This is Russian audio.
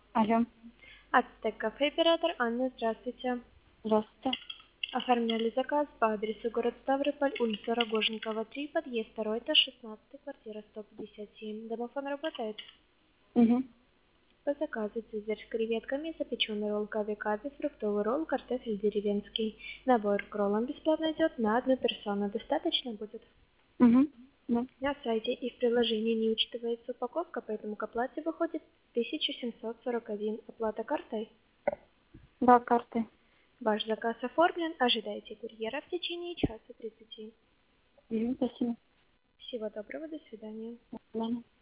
Алло, Ацтек кафе, оператор Анна, здравствуйте. здравствуйте. Оформляли заказ по адресу город Ставрополь, улица Рогожникова, 3, подъезд 2 этаж, 16, квартира 157. Домофон работает? Угу. По заказу цезарь с креветками, запеченный ролл кави-кави, фруктовый ролл, картофель деревенский. Набор к роллам бесплатно идет на одну персону. Достаточно будет? Угу. Да. На сайте и в приложении не учитывается упаковка, поэтому к оплате выходит 1741. Оплата картой? Да, карты. Ваш заказ оформлен. Ожидайте курьера в течение часа 30. Угу, спасибо. Всего доброго, до свидания. До свидания.